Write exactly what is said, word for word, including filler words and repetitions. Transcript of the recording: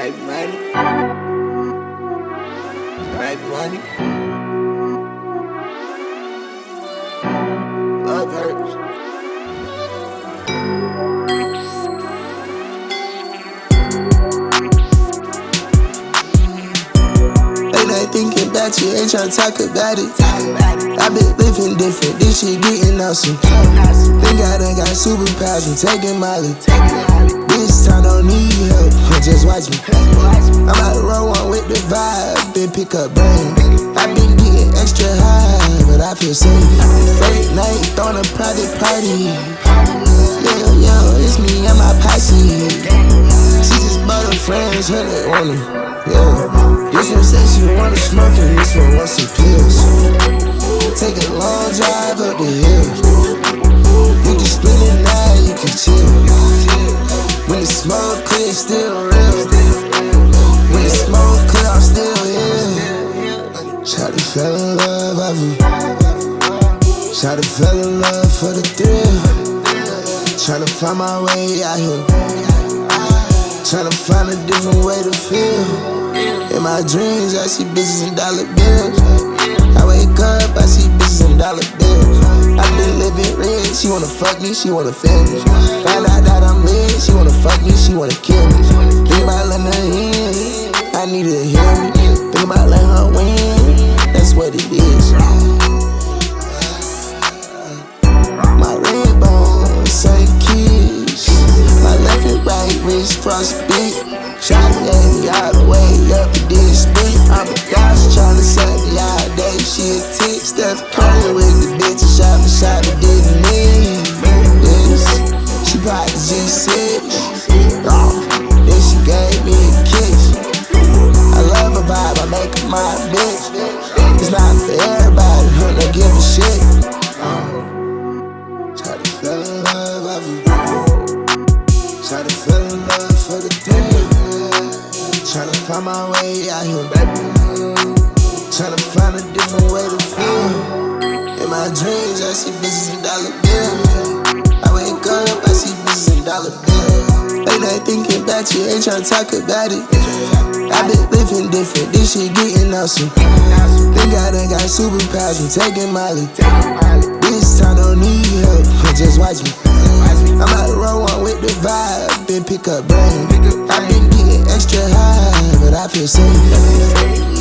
Make money. Make money. Love hurts. Ain't I thinking about you, ain't tryna talk about it. I been living different, this shit getting awesome. Think I done got superpowers, I'm taking Molly. This time don't need help, just watch me. I'm out the road one with the vibe, then pick up brain. I been getting extra high, but I feel safe. Late night, throwing a private party. Yo, yo, it's me and my posse. She just bought her friends, her they want it. Yeah. This one says she wanna smoke and this one wants some pills. Take a long drive up the hill. You can split it now, you can chill. When the smoke clear, it's still real. When the smoke clear, I'm still here. Shawty fell in love, I you. Shawty fell in love for the thrill. Tryna find my way out here. Tryna find a different way to feel. In my dreams, I see bitches and dollar bills. I wake up, I see bitches and dollar bills. I been living rich, she wanna fuck me, she wanna feel me. Find out that I'm lit, she wanna fuck me, she wanna kill me. Think about letting her in, I need her to hear me. Think about letting her win, that's what it is. My red bone, Saint Kiss. My left and right wrist frostbite. Shawty let me all the way up and did split. I'm a gosh tryna suck me all day. She a tick, Steph Curry with the bitch. Shot me, shot me, didn't miss. Yes, she bought the G six. Oh, then she gave me a kiss. I love her vibe, I make her my bitch. It's not for everybody, her don't give a shit. Oh, try to fell in love, I you. Try to fell in love for the day. Tryna find my way out here, baby. Tryna find a different way to feel. In my dreams, I see bitches and dollar bills. I wake up, I see bitches and dollar bills. Late night thinking about you, ain't tryna talk about it. I been living different, this shit getting awesome. Think I done got superpowers, I'm taking Molly. This time don't need help, just watch me. I'm out the road one with the vibe, then pick up brain. I been getting extra high, but I feel safe.